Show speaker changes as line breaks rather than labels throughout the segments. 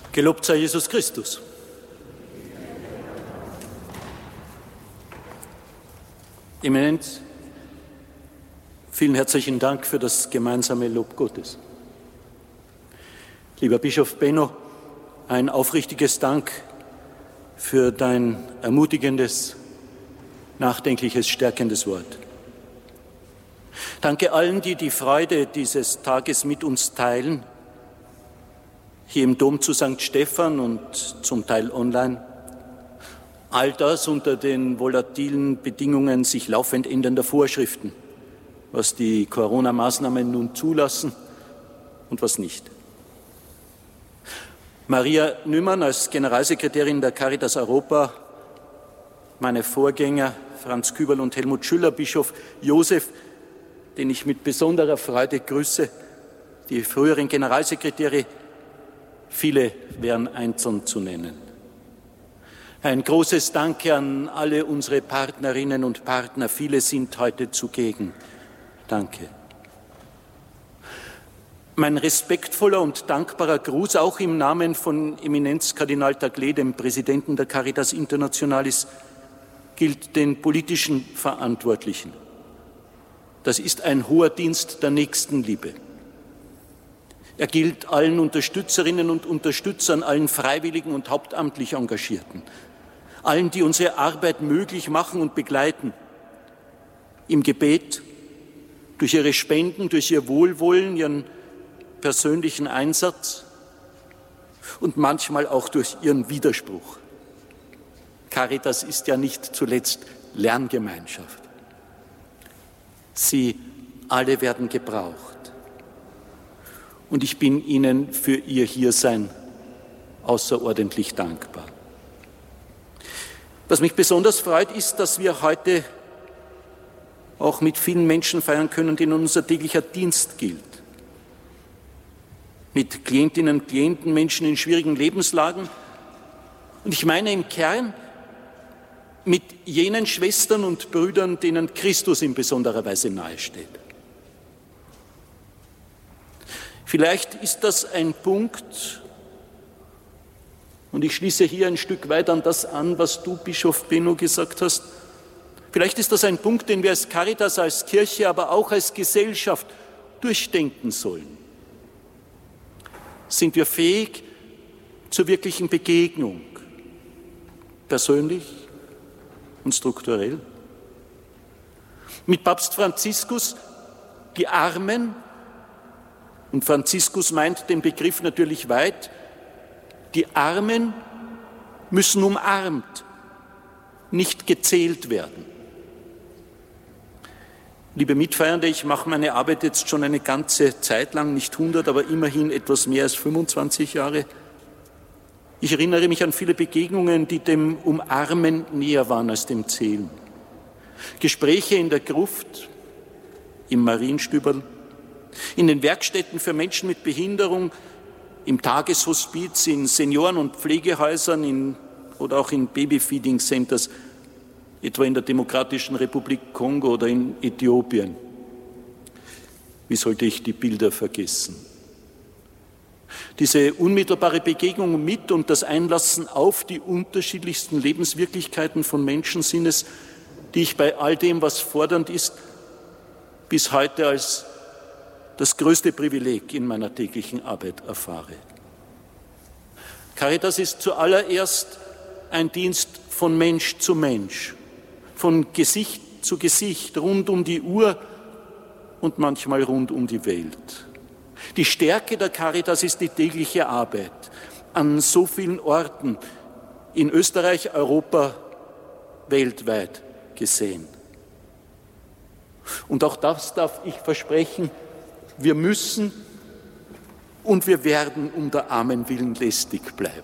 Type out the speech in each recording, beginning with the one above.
Gelobt sei Jesus Christus. Eminenz, vielen herzlichen Dank für das gemeinsame Lob Gottes. Lieber Bischof Benno, ein aufrichtiges Dank für dein ermutigendes, nachdenkliches, stärkendes Wort. Danke allen, die die Freude dieses Tages mit uns teilen, hier im Dom zu St. Stephan und zum Teil online. All das unter den volatilen Bedingungen sich laufend ändernder Vorschriften, was die Corona-Maßnahmen nun zulassen und was nicht. Maria Nümann als Generalsekretärin der Caritas Europa, meine Vorgänger Franz Küberl und Helmut Schüller, Bischof Josef, den ich mit besonderer Freude grüße, die früheren Generalsekretäre, viele wären einzeln zu nennen. Ein großes Danke an alle unsere Partnerinnen und Partner. Viele sind heute zugegen. Danke. Mein respektvoller und dankbarer Gruß auch im Namen von Eminenz Kardinal Tagle, dem Präsidenten der Caritas Internationalis, gilt den politischen Verantwortlichen. Das ist ein hoher Dienst der Nächstenliebe. Er gilt allen Unterstützerinnen und Unterstützern, allen Freiwilligen und hauptamtlich Engagierten, allen, die unsere Arbeit möglich machen und begleiten, im Gebet, durch ihre Spenden, durch ihr Wohlwollen, ihren persönlichen Einsatz und manchmal auch durch ihren Widerspruch. Caritas ist ja nicht zuletzt Lerngemeinschaft. Sie alle werden gebraucht. Und ich bin Ihnen für Ihr Hiersein außerordentlich dankbar. Was mich besonders freut, ist, dass wir heute auch mit vielen Menschen feiern können, denen unser täglicher Dienst gilt. Mit Klientinnen und Klienten, Menschen in schwierigen Lebenslagen. Und ich meine im Kern mit jenen Schwestern und Brüdern, denen Christus in besonderer Weise nahesteht. Vielleicht ist das ein Punkt, und ich schließe hier ein Stück weit an das an, was du, Bischof Benno, gesagt hast. Vielleicht ist das ein Punkt, den wir als Caritas, als Kirche, aber auch als Gesellschaft durchdenken sollen. Sind wir fähig zur wirklichen Begegnung, persönlich und strukturell? Mit Papst Franziskus, die Armen, und Franziskus meint den Begriff natürlich weit, die Armen müssen umarmt, nicht gezählt werden. Liebe Mitfeiernde, ich mache meine Arbeit jetzt schon eine ganze Zeit lang, nicht 100, aber immerhin etwas mehr als 25 Jahre. Ich erinnere mich an viele Begegnungen, die dem Umarmen näher waren als dem Zählen. Gespräche in der Gruft, im Marienstüberl, in den Werkstätten für Menschen mit Behinderung, im Tageshospiz, in Senioren- und Pflegehäusern oder auch in Babyfeeding-Centers, etwa in der Demokratischen Republik Kongo oder in Äthiopien. Wie sollte ich die Bilder vergessen? Diese unmittelbare Begegnung mit und das Einlassen auf die unterschiedlichsten Lebenswirklichkeiten von Menschen sind es, die ich bei all dem, was fordernd ist, bis heute als das größte Privileg in meiner täglichen Arbeit erfahre. Caritas ist zuallererst ein Dienst von Mensch zu Mensch, von Gesicht zu Gesicht, rund um die Uhr und manchmal rund um die Welt. Die Stärke der Caritas ist die tägliche Arbeit an so vielen Orten in Österreich, Europa, weltweit gesehen. Und auch das darf ich versprechen, wir müssen und wir werden um der Armen willen lästig bleiben.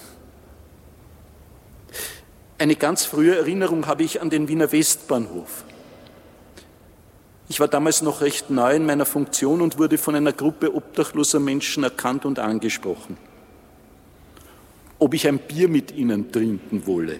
Eine ganz frühe Erinnerung habe ich an den Wiener Westbahnhof. Ich war damals noch recht neu in meiner Funktion und wurde von einer Gruppe obdachloser Menschen erkannt und angesprochen, ob ich ein Bier mit ihnen trinken wolle.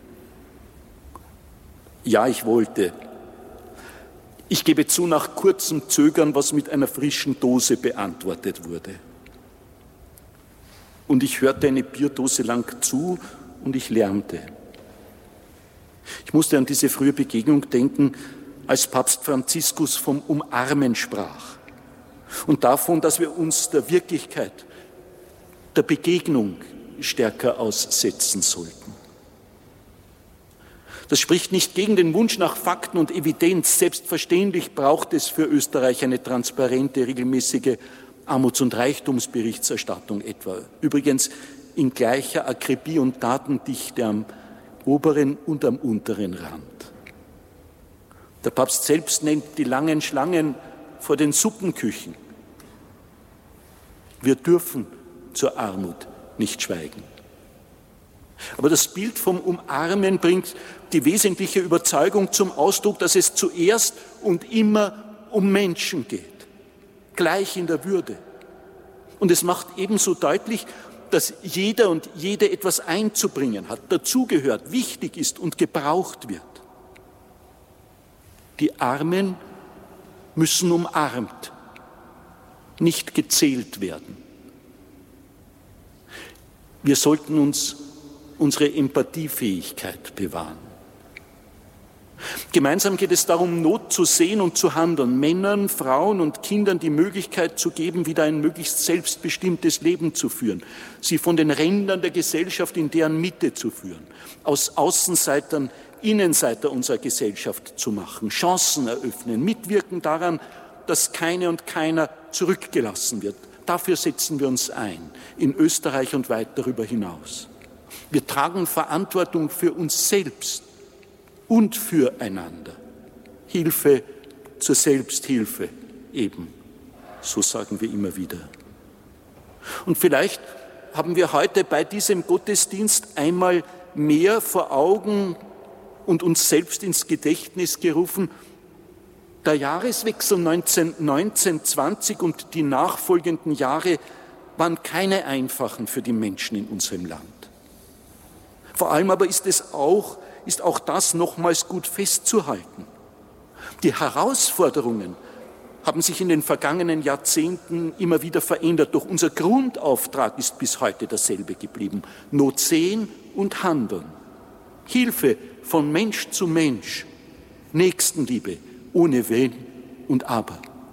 Ja, ich wollte. Ich gebe zu, nach kurzem Zögern, was mit einer frischen Dose beantwortet wurde. Und ich hörte eine Bierdose lang zu und ich lärmte. Ich musste an diese frühe Begegnung denken, als Papst Franziskus vom Umarmen sprach und davon, dass wir uns der Wirklichkeit, der Begegnung stärker aussetzen sollten. Das spricht nicht gegen den Wunsch nach Fakten und Evidenz. Selbstverständlich braucht es für Österreich eine transparente, regelmäßige Armuts- und Reichtumsberichterstattung etwa. Übrigens in gleicher Akribie und Datendichte am oberen und am unteren Rand. Der Papst selbst nennt die langen Schlangen vor den Suppenküchen. Wir dürfen zur Armut nicht schweigen. Aber das Bild vom Umarmen bringt die wesentliche Überzeugung zum Ausdruck, dass es zuerst und immer um Menschen geht, gleich in der Würde. Und es macht ebenso deutlich, dass jeder und jede etwas einzubringen hat, dazugehört, wichtig ist und gebraucht wird. Die Armen müssen umarmt, nicht gezählt werden. Wir sollten uns unsere Empathiefähigkeit bewahren. Gemeinsam geht es darum, Not zu sehen und zu handeln, Männern, Frauen und Kindern die Möglichkeit zu geben, wieder ein möglichst selbstbestimmtes Leben zu führen, sie von den Rändern der Gesellschaft in deren Mitte zu führen, aus Außenseitern Innenseiter unserer Gesellschaft zu machen, Chancen eröffnen, mitwirken daran, dass keine und keiner zurückgelassen wird. Dafür setzen wir uns ein, in Österreich und weit darüber hinaus. Wir tragen Verantwortung für uns selbst und füreinander. Hilfe zur Selbsthilfe eben, so sagen wir immer wieder. Und vielleicht haben wir heute bei diesem Gottesdienst einmal mehr vor Augen und uns selbst ins Gedächtnis gerufen, der Jahreswechsel 1919-20 und die nachfolgenden Jahre waren keine einfachen für die Menschen in unserem Land. Vor allem aber ist auch das nochmals gut festzuhalten. Die Herausforderungen haben sich in den vergangenen Jahrzehnten immer wieder verändert, doch unser Grundauftrag ist bis heute derselbe geblieben. Not sehen und handeln. Hilfe von Mensch zu Mensch. Nächstenliebe ohne Wenn und Aber.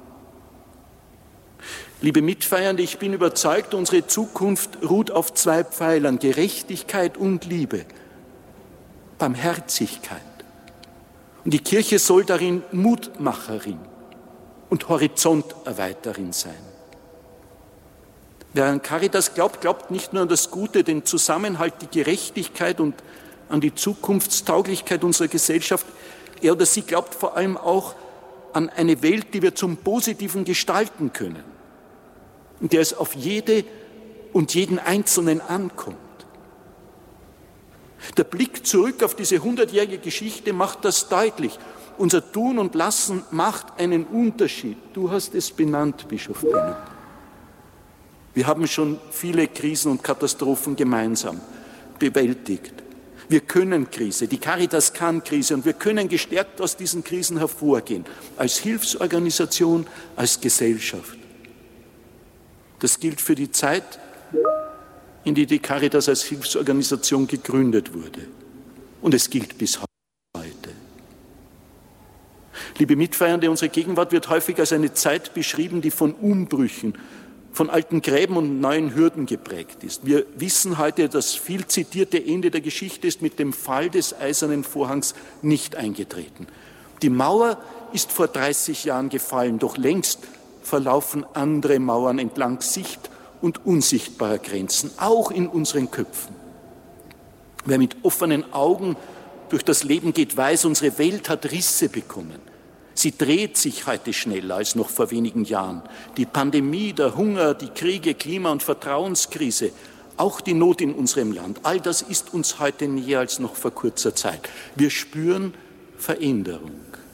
Liebe Mitfeiernde, ich bin überzeugt, unsere Zukunft ruht auf zwei Pfeilern, Gerechtigkeit und Liebe, Barmherzigkeit. Und die Kirche soll darin Mutmacherin und Horizonterweiterin sein. Wer an Caritas glaubt, glaubt nicht nur an das Gute, den Zusammenhalt, die Gerechtigkeit und an die Zukunftstauglichkeit unserer Gesellschaft. Er oder sie glaubt vor allem auch an eine Welt, die wir zum Positiven gestalten können, in der es auf jede und jeden Einzelnen ankommt. Der Blick zurück auf diese 100-jährige Geschichte macht das deutlich. Unser Tun und Lassen macht einen Unterschied. Du hast es benannt, Bischof Benno. Wir haben schon viele Krisen und Katastrophen gemeinsam bewältigt. Wir können Krise, die Caritas kann Krise und wir können gestärkt aus diesen Krisen hervorgehen, als Hilfsorganisation, als Gesellschaft. Das gilt für die Zeit, in die die Caritas als Hilfsorganisation gegründet wurde. Und es gilt bis heute. Liebe Mitfeiernde, unsere Gegenwart wird häufig als eine Zeit beschrieben, die von Umbrüchen, von alten Gräben und neuen Hürden geprägt ist. Wir wissen heute, das viel zitierte Ende der Geschichte ist mit dem Fall des Eisernen Vorhangs nicht eingetreten. Die Mauer ist vor 30 Jahren gefallen, doch längst verlaufen andere Mauern entlang sicht- und unsichtbarer Grenzen, auch in unseren Köpfen. Wer mit offenen Augen durch das Leben geht, weiß, unsere Welt hat Risse bekommen. Sie dreht sich heute schneller als noch vor wenigen Jahren. Die Pandemie, der Hunger, die Kriege, Klima- und Vertrauenskrise, auch die Not in unserem Land, all das ist uns heute näher als noch vor kurzer Zeit. Wir spüren Veränderung.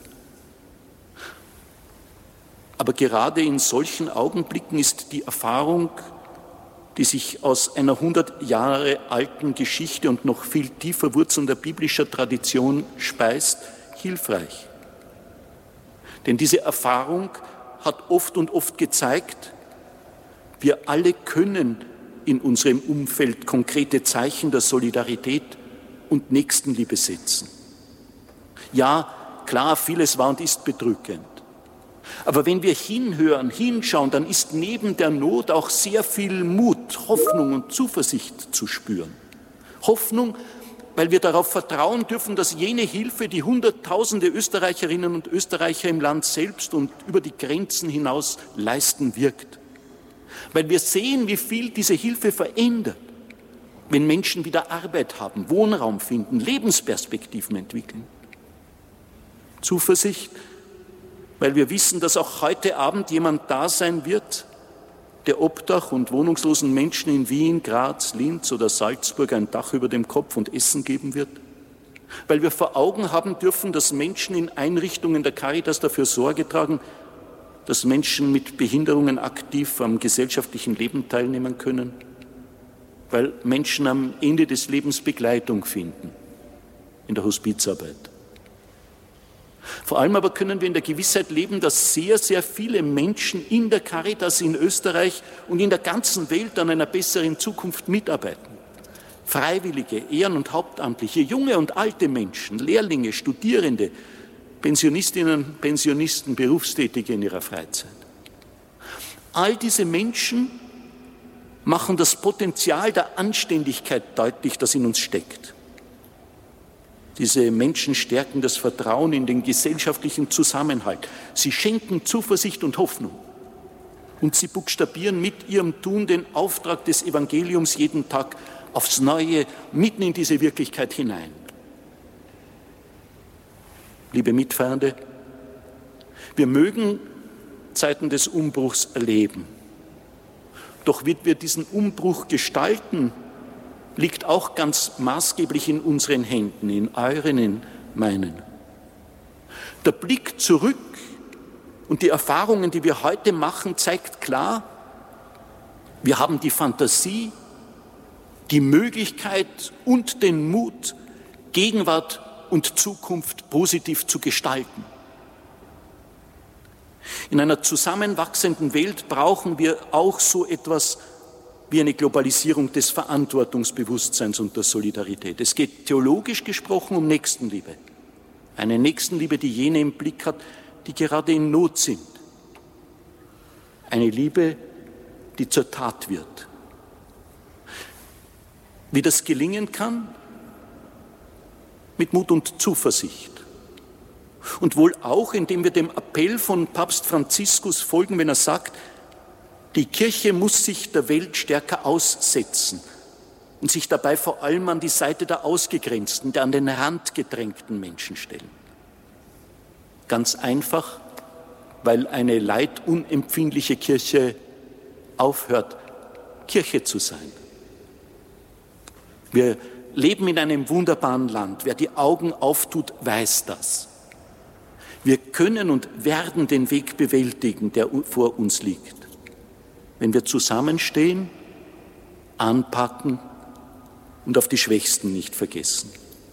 Aber gerade in solchen Augenblicken ist die Erfahrung, die sich aus einer 100 Jahre alten Geschichte und noch viel tiefer wurzelnder biblischer Tradition speist, hilfreich. Denn diese Erfahrung hat oft gezeigt, wir alle können in unserem Umfeld konkrete Zeichen der Solidarität und Nächstenliebe setzen. Ja, klar, vieles war und ist bedrückend. Aber wenn wir hinhören, hinschauen, dann ist neben der Not auch sehr viel Mut, Hoffnung und Zuversicht zu spüren. Hoffnung, weil wir darauf vertrauen dürfen, dass jene Hilfe, die Hunderttausende Österreicherinnen und Österreicher im Land selbst und über die Grenzen hinaus leisten, wirkt. Weil wir sehen, wie viel diese Hilfe verändert, wenn Menschen wieder Arbeit haben, Wohnraum finden, Lebensperspektiven entwickeln. Zuversicht, weil wir wissen, dass auch heute Abend jemand da sein wird, der Obdach- und wohnungslosen Menschen in Wien, Graz, Linz oder Salzburg ein Dach über dem Kopf und Essen geben wird. Weil wir vor Augen haben dürfen, dass Menschen in Einrichtungen der Caritas dafür Sorge tragen, dass Menschen mit Behinderungen aktiv am gesellschaftlichen Leben teilnehmen können. Weil Menschen am Ende des Lebens Begleitung finden in der Hospizarbeit. Vor allem aber können wir in der Gewissheit leben, dass sehr, sehr viele Menschen in der Caritas in Österreich und in der ganzen Welt an einer besseren Zukunft mitarbeiten. Freiwillige, Ehren- und Hauptamtliche, junge und alte Menschen, Lehrlinge, Studierende, Pensionistinnen, Pensionisten, Berufstätige in ihrer Freizeit. All diese Menschen machen das Potenzial der Anständigkeit deutlich, das in uns steckt. Diese Menschen stärken das Vertrauen in den gesellschaftlichen Zusammenhalt. Sie schenken Zuversicht und Hoffnung. Und sie buchstabieren mit ihrem Tun den Auftrag des Evangeliums jeden Tag aufs Neue mitten in diese Wirklichkeit hinein. Liebe Mitfeierende, wir mögen Zeiten des Umbruchs erleben. Doch wie wir diesen Umbruch gestalten, liegt auch ganz maßgeblich in unseren Händen, in euren, in meinen. Der Blick zurück und die Erfahrungen, die wir heute machen, zeigt klar, wir haben die Fantasie, die Möglichkeit und den Mut, Gegenwart und Zukunft positiv zu gestalten. In einer zusammenwachsenden Welt brauchen wir auch so etwas wie eine Globalisierung des Verantwortungsbewusstseins und der Solidarität. Es geht theologisch gesprochen um Nächstenliebe. Eine Nächstenliebe, die jene im Blick hat, die gerade in Not sind. Eine Liebe, die zur Tat wird. Wie das gelingen kann? Mit Mut und Zuversicht. Und wohl auch, indem wir dem Appell von Papst Franziskus folgen, wenn er sagt, die Kirche muss sich der Welt stärker aussetzen und sich dabei vor allem an die Seite der Ausgegrenzten, der an den Rand gedrängten Menschen stellen. Ganz einfach, weil eine leidunempfindliche Kirche aufhört, Kirche zu sein. Wir leben in einem wunderbaren Land. Wer die Augen auftut, weiß das. Wir können und werden den Weg bewältigen, der vor uns liegt. Wenn wir zusammenstehen, anpacken und auf die Schwächsten nicht vergessen.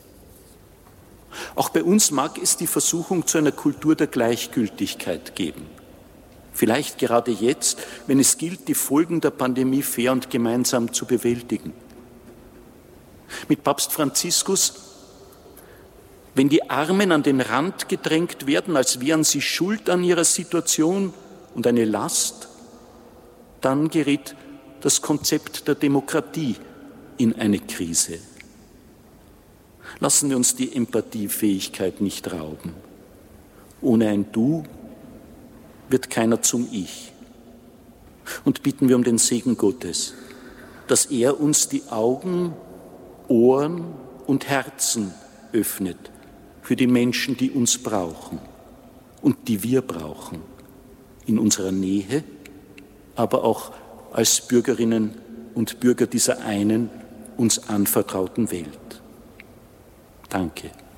Auch bei uns mag es die Versuchung zu einer Kultur der Gleichgültigkeit geben. Vielleicht gerade jetzt, wenn es gilt, die Folgen der Pandemie fair und gemeinsam zu bewältigen. Mit Papst Franziskus, wenn die Armen an den Rand gedrängt werden, als wären sie schuld an ihrer Situation und eine Last, dann gerät das Konzept der Demokratie in eine Krise. Lassen wir uns die Empathiefähigkeit nicht rauben. Ohne ein Du wird keiner zum Ich. Und bitten wir um den Segen Gottes, dass er uns die Augen, Ohren und Herzen öffnet für die Menschen, die uns brauchen und die wir brauchen, in unserer Nähe, aber auch als Bürgerinnen und Bürger dieser einen uns anvertrauten Welt. Danke.